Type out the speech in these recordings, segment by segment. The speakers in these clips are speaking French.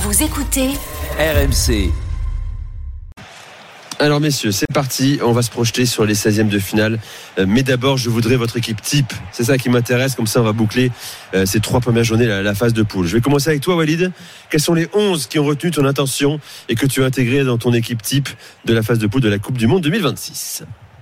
Vous écoutez RMC. Alors messieurs, c'est parti, on va se projeter sur les 16e de finale. Mais d'abord, je voudrais votre équipe type. C'est ça qui m'intéresse, comme ça on va boucler ces 3 premières journées, la phase de poule. Je vais commencer avec toi Walid. Quels sont les 11 qui ont retenu ton attention et que tu as intégré dans ton équipe type de la phase de poule de la Coupe du Monde 2026 ?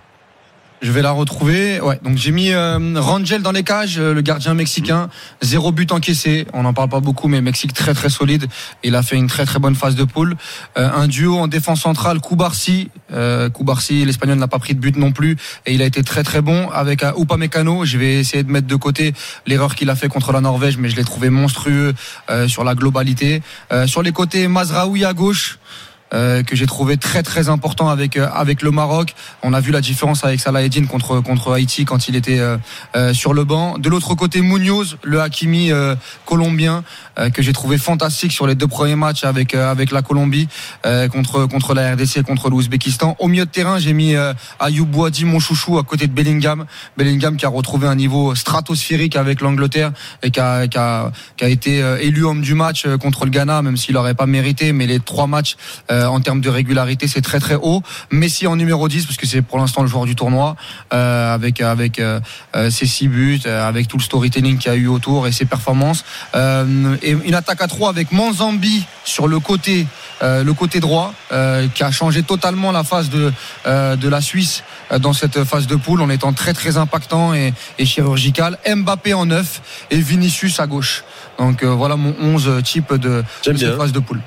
Je vais la retrouver. Ouais, donc j'ai mis Rangel dans les cages, le gardien mexicain. 0 but encaissé. On n'en parle pas beaucoup, mais Mexique très très solide. Il a fait une très très bonne phase de poule. Un duo en défense centrale, Cubarsí. Cubarsí, l'Espagnol n'a pas pris de but non plus, et il a été très très bon. Avec Upamecano, je vais essayer de mettre de côté l'erreur qu'il a fait contre la Norvège, mais je l'ai trouvé monstrueux sur la globalité. Sur les côtés, Mazraoui à gauche. Que j'ai trouvé très très important avec le Maroc. On a vu la différence avec Salah Eddin contre Haïti quand il était sur le banc. De l'autre côté, Munoz, le Hakimi colombien, que j'ai trouvé fantastique sur les 2 premiers matchs avec la Colombie, contre la RDC et contre l'Ouzbékistan. Au milieu de terrain, j'ai mis Ayoub Boadi, mon chouchou, à côté de Bellingham qui a retrouvé un niveau stratosphérique avec l'Angleterre et qui a été élu homme du match contre le Ghana, même s'il n'aurait pas mérité, mais les 3 matchs en termes de régularité, c'est très très haut. Messi en numéro 10, parce que c'est pour l'instant le joueur du tournoi, avec ses 6 buts, avec tout le storytelling qu'il y a eu autour et ses performances. Et une attaque à 3 avec Manzambi sur le côté droit, qui a changé totalement la phase de la Suisse dans cette phase de poule, en étant très très impactant et chirurgical. Mbappé en 9 et Vinicius à gauche. Donc voilà mon 11 type de cette phase de poule.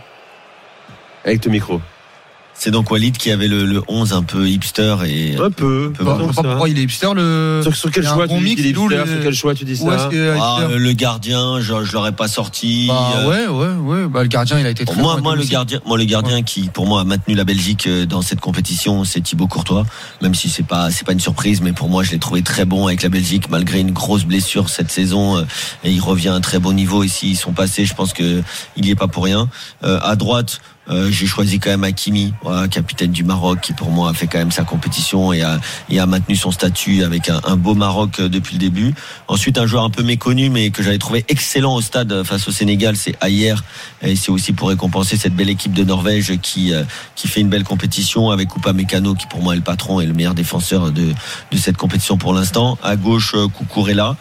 Avec ton micro. C'est donc Walid qui avait le 11 un peu hipster et un peu. Pourquoi il est hipster sur quel choix tu dis qu'il est hipster, sur quel choix tu dis ça? Le gardien, je l'aurais pas sorti. Ouais. Le gardien, il a été très moi le gardien qui pour moi a maintenu la Belgique dans cette compétition, c'est Thibaut Courtois, même si c'est pas une surprise, mais pour moi je l'ai trouvé très bon avec la Belgique malgré une grosse blessure cette saison, et il revient à un très bon niveau, et s'ils sont passés, je pense que il y est pas pour rien. À droite, j'ai choisi quand même Hakimi, capitaine du Maroc, qui pour moi a fait quand même sa compétition et a maintenu son statut avec un beau Maroc depuis le début. Ensuite, un joueur un peu méconnu mais que j'avais trouvé excellent au stade face au Sénégal, c'est Ayer, et c'est aussi pour récompenser cette belle équipe de Norvège qui fait une belle compétition, avec Upamecano qui pour moi est le patron et le meilleur défenseur de cette compétition pour l'instant. À gauche, Cucurella.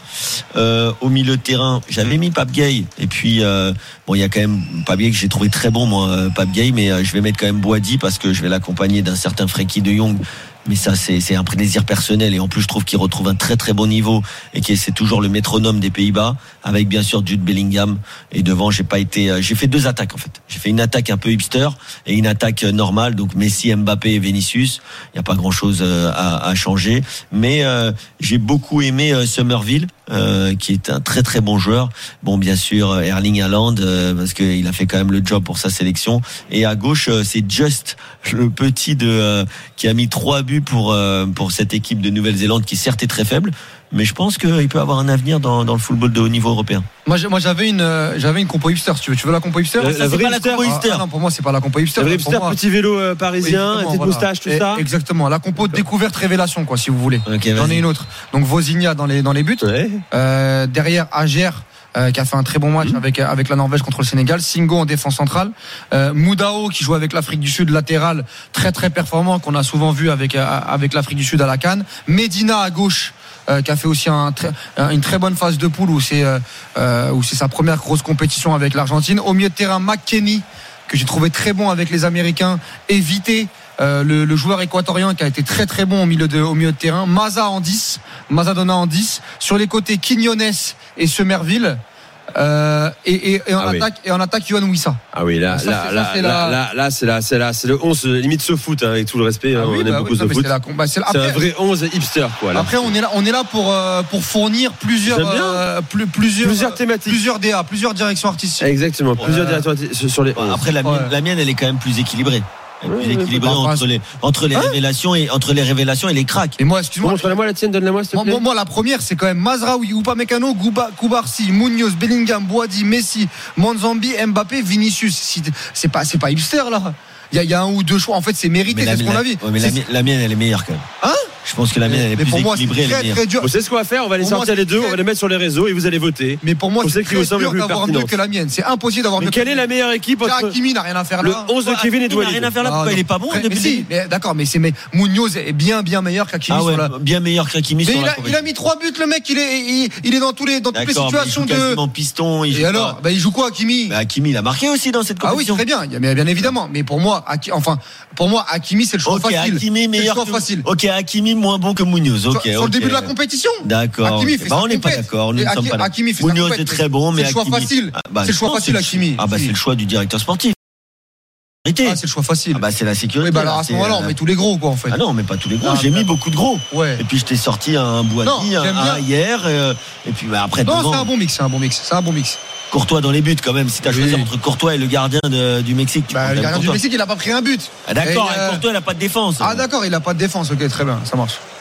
Au milieu de terrain, j'avais mis Pape Gueye, et puis il y a quand même Pape Gueye que j'ai trouvé très bon, moi, Pape Gueye, mais je vais mettre quand même Boadi parce que je vais l'accompagner d'un certain Frenkie de Jong. Mais ça, c'est un plaisir personnel, et en plus je trouve qu'il retrouve un très très bon niveau et que c'est toujours le métronome des Pays-Bas, avec bien sûr Jude Bellingham. Et devant, j'ai fait 2 attaques en fait. J'ai fait une attaque un peu hipster et une attaque normale, donc Messi, Mbappé et Vinicius. Il n'y a pas grand chose à changer, mais j'ai beaucoup aimé Summerville, qui est un très très bon joueur. Bon, bien sûr Erling Haaland, parce qu'il a fait quand même le job pour sa sélection. Et à gauche, c'est Just, le petit qui a mis 3 buts pour cette équipe de Nouvelle-Zélande, qui certes est très faible, mais je pense qu'il peut avoir un avenir dans le football de haut niveau européen. Moi j'avais une compo hipster, si tu veux. Tu veux la compo hipster? C'est pas la compo hipster. Non, pour moi c'est pas la compo hipster. La vraie hipster, petit vélo parisien, petite moustache, tout ça. Exactement, la compo découverte révélation, quoi, si vous voulez. Okay, j'en ai une autre. Donc Vozinha dans les buts. Ouais. Derrière Ager, qui a fait un très bon match avec la Norvège contre le Sénégal. Singo en défense centrale. Moudao qui joue avec l'Afrique du Sud, latéral très très performant, qu'on a souvent vu avec l'Afrique du Sud à la CAN. Medina à gauche, qui a fait aussi une très bonne phase de poule, où c'est sa première grosse compétition avec l'Argentine. Au milieu de terrain, McKennie, que j'ai trouvé très bon avec les Américains, et Vité, le joueur équatorien, qui a été très très bon au milieu de terrain. Mazadona en 10. Sur les côtés, Quiñones et Summerville. Et en attaque Yohan Wissa. Ah oui, là c'est le 11 limite se foot, avec tout le respect, on aime beaucoup ce foot. C'est un vrai 11 hipster, quoi. Là. Après on est là pour fournir plusieurs thématiques, plusieurs DA, plusieurs directions artistiques. Exactement, plusieurs directions artistiques sur les 11. Après la mienne, elle est quand même plus équilibrée. Plus équilibré entre les révélations et les cracks. Et moi, excuse-moi, montre-la-moi la tienne, donne-la-moi s'il te plaît. Moi la première, c'est quand même Mazraoui, Upamecano, Cubarsí, Munoz, Bellingham, Boadi, Messi, Manzambi, Mbappé, Vinicius. C'est pas hipster là. Il y a un ou deux choix, en fait c'est mérité, c'est ce qu'on a vu. Mais la mienne, elle est meilleure quand même. Hein? Je pense que la mienne elle est Mais plus pour moi, c'est équilibrée. très, très dur. Vous savez ce qu'on va faire? On va les Pour moi, sortir les c'est deux, très- on va les mettre sur les réseaux et vous allez voter. Mais pour moi, Pour c'est ceux qui vous très semblent dur les plus d'avoir mieux pertinentes. que la mienne. C'est impossible d'avoir Mais mieux. quelle est la meilleure équipe entre Hakimi n'a rien à faire le là. 11 de Kevin et Il n'a rien Walid? à faire là. Pourquoi il est pas bon Mais depuis le si, début mais d'accord, mais Munoz est bien meilleur qu'Hakimi Ah ouais, sur la. bien meilleur qu'Hakimi Mais sur la il a compétition. mis 3 buts, le mec. Il est dans toutes les D'accord, mais il situations joue de. quasiment piston. Il joue Et alors, pas. bah, il joue quoi, Hakimi? Mais Hakimi, il a marqué aussi dans cette Ah oui, compétition. très bien, mais bien évidemment. Mais pour moi, Hakimi, c'est le choix Ok, facile. Hakimi C'est le meilleur choix que facile. Ok, Hakimi moins bon que Munoz. Ok, Sur le début de la compétition. D'accord. Hakimi ok. fait Bah, sa on n'est pas compète. d'accord. Nous Et ne sommes pas d'accord. Hakimi fait sa Munoz compète, est très bon, mais c'est le choix Hakimi- facile. Ah, bah, C'est le choix non, facile, Hakimi. Ah bah Si. c'est le choix du directeur sportif. Ah, c'est le choix facile. Ah bah c'est la sécurité. Oui, bah alors là, à ce c'est, moment-là, on met tous les gros, quoi, en fait. Ah non, on met pas tous les gros. Ah, J'ai mis d'accord. beaucoup de gros. Ouais. Et puis je t'ai sorti un Boiti, Non, j'aime bien. un hier. Et puis bah, après Non, devant, c'est un bon mix. Courtois dans les buts quand même. Si t'as Oui. choisi entre Courtois et le gardien du Mexique, tu Bah, prends le quand même gardien du Courtois. Mexique, il a pas pris un but. Ah, d'accord, Et, et Courtois il a pas de défense. Ah d'accord, il a pas de défense. Ok, très bien, ça marche.